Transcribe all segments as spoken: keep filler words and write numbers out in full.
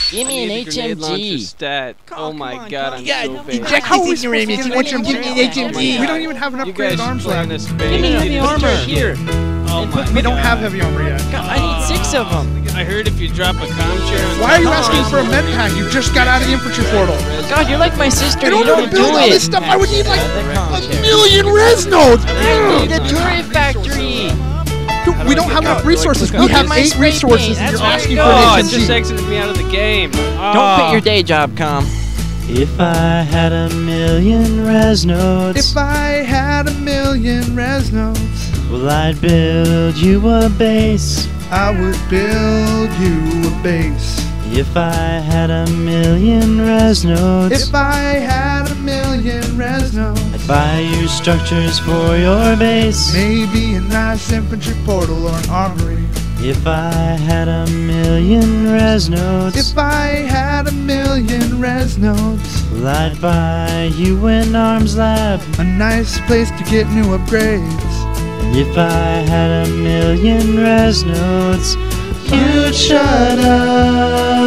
Give me an H M G. Stat. Oh my god, I'm Yeah, so bad. eject these ignoramus. You want to give me an H M G? We don't even have an You guys upgraded arms playing lab. this Give me heavy armor. here. Oh And my put- We don't god. have heavy armor yet. God, I need six of them. I heard if you drop a comm chair on Why are you top of asking for a Resident med Evil, pack? You just got out of the infantry portal. God, you're like my sister. In You order to don't build do all it. this stuff, I would need like The comm a chair. million res nodes. I need a turret factory. Dude, How do we I don't click have enough out? Do I resources. click We out? have My eight spray resources, paint, and that's you're what asking I for Oh, an it H M just G. exited me out of the game. Don't Oh. quit your day job, Com. If I had a million res nodes, If I had a million res nodes, well, I'd build you a base. I would build you a base. If I had a million res nodes, If I had a million res nodes, I'd buy you structures for your base. maybe a nice infantry portal or an armory. If I had a million res nodes, If I had a million res nodes, well, I'd buy you an arms lab. a nice place to get new upgrades. And if I had a million res nodes, you'd shut up.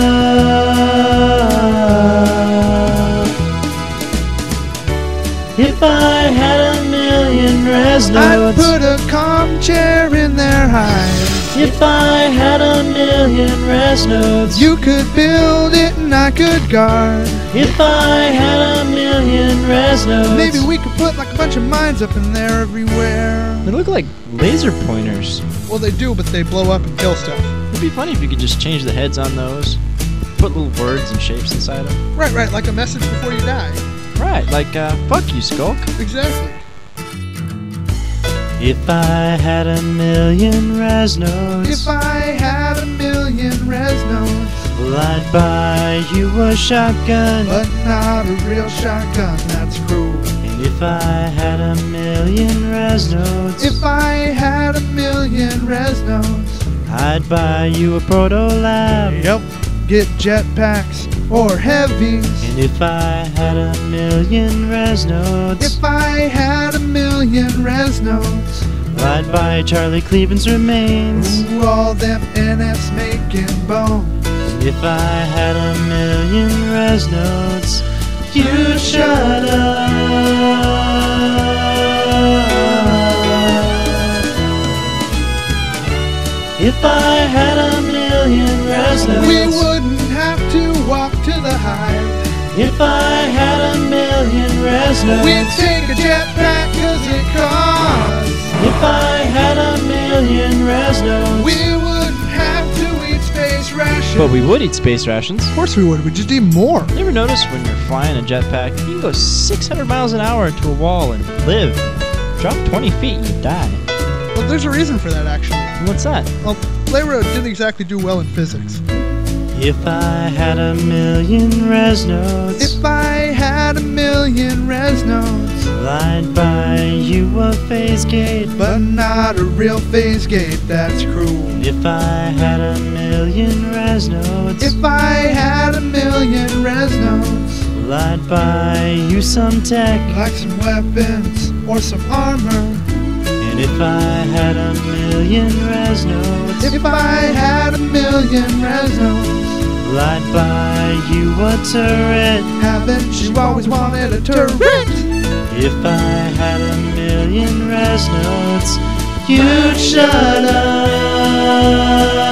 If I had a million res I'd nodes, put a calm chair in their hive. if I had a million res nodes, You could build it and I could guard. if I had a million res nodes, Maybe we could put like a bunch of mines up in there everywhere. They look like laser pointers. Well, they do, but they blow up and kill stuff. It'd be funny if you could just change the heads on those. Put little words and shapes inside them. Right, right, like a message before you die. Right, like, uh, fuck you, Skulk. Exactly. if I had a million res nodes, If I had a million res nodes, well, I'd buy you a shotgun. but not a real shotgun, that's cruel. And if I had a million res nodes, If I had a million res nodes, I'd buy you a proto lab. yep, get jetpacks or heavies. And if I had a million res nodes, If I had a million res nodes, I'd buy Charlie Cleveland's remains. ooh, all them N Fs making bones. And if I had a million res nodes, you'd shut up. If I had a million res nodes, We wouldn't have to walk to the hive. if I had a million res nodes, We'd take a jetpack cause it costs. if I had a million res nodes, We wouldn't have to eat space rations. But we would eat space rations. Of course we would, we just eat more. You ever notice when you're flying a jetpack, you can go six hundred miles an hour into a wall and live. Drop twenty feet, you die. Well, there's a reason for that actually. What's that? Well, Layro didn't exactly do well in physics. if I had a million res nodes, If I had a million res nodes, well, I'd buy you a phase gate. but not a real phase gate, that's cruel. If I had a million res nodes, If I had a million res nodes, well, I'd buy you some tech. like some weapons or some armor. And if I had a million res nodes, If I had a million res nodes, well, I'd buy you a turret. haven't you always wanted a turret? If I had a million res nodes, you'd shut up.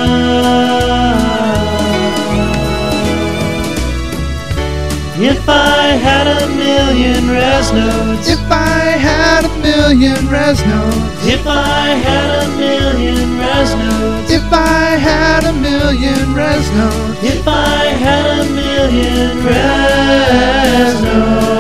If I had a million res nodes, If I had a million res nodes, if I had a million res nodes, if I had a million res nodes, if I had a million res nodes.